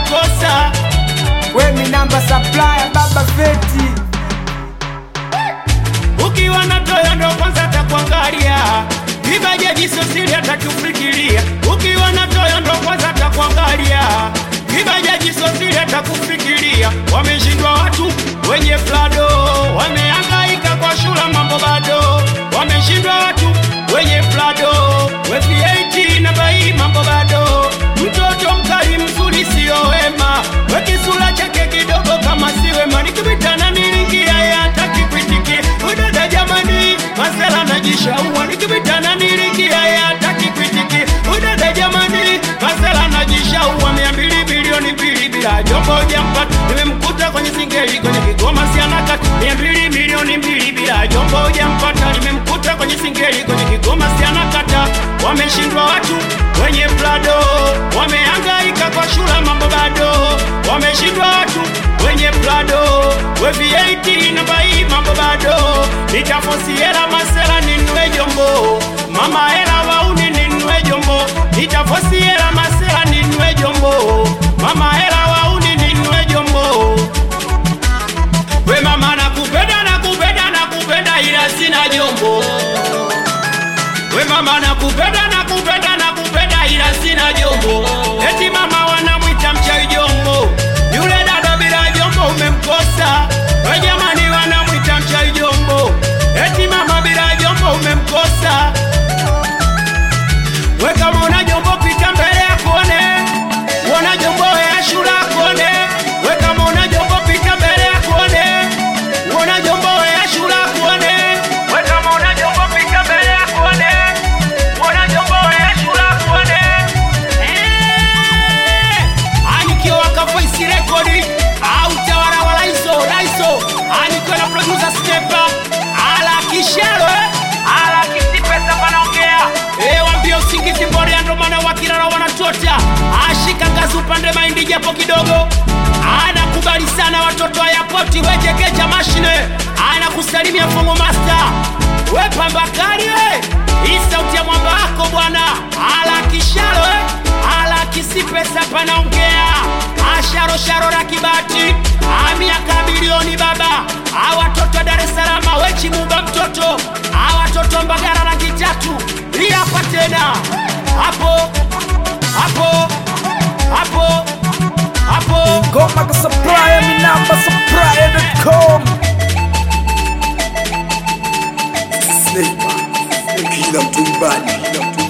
umemkosa. We mi namba supplier baba feti. Ukiwa na toyo ndo kwanza atakuangalia, kibajaji sio siri atakufikiria. Ukiwa na toyo ndo kwanza atakuangalia, kibajaji sio siri atakufikiria. Wameshindwa watu wenye plado, wamehangaika kwa shula mambo bado. Wameshindwa watu wenye plado, wepi na bai mambo bado. Mtoto mkali mzuri sio wema, wekisula chake kidogo kama si wema. Nikipitana nilingia hataki kuitikia, udada jamani masela najishaua. Nikipitana nilingia hataki kuitikia, udada jamani masela najishaua. 200 bilioni mbili bila jombo jampata, nimemkuta kwenye singeli kwenye Kigoma sianakata. 200 milioni mbili bila jombo jampata, nimemkuta kwenye singeli kwenye Kigoma sianakata. Wameshindwa watu wenye plado, wamehangaika kwa shula mambo bado. Wameshindwa watu wenye plado, wepi na bai mambo bado. Nitafosi hela masela ninue jombo, mama hela wauni ninue jombo. Nitafosi hela masela ninue jombo, mama hela wauni ninue jombo. We mama nakupenda nakupenda nakupenda ila sina jombo. We mama nakupenda nakupenda nakupenda ila sina jombo. Eti mama wanamwita mchawi jombo, yule dada bila jombo umemkosa. We jamani wanamwita mchawi jombo, eti mama bila jombo umemkosa. We kama una jombo pita mbele ya kuone, wana jombo ya shula kuone. We kama una jombo pita mbele ya kuone, wana jombo ya shula kuone. We kama una jombo pita mbele ya kuone, wana jombo ya shula kuone. Anikiwa waka voice record au tawara wa Raiso anikiwa na producer Stepa ala kishalo ala kisipesa panaongea. Wambia usingizi mbori ando mana wakilala wanatota. Ashika kazi upande maindi japo kidogo, anakubali sana watoto wa yapoti. Wejegeja mashine anakusalimia Fongo Master. We pambakari hii sauti ya mwamba wako bwana. Ala kishalo ala kisipesa panaongea. Sharo la kibati miaka bilioni baba. Watoto Dar es Salaam wechi muga mtoto. Watoto Mbagara rangi tatu. Hii hapa tena. Hapo Ngoma ka supplier mi namba supplier.com. Sniper, kila mtu mbali.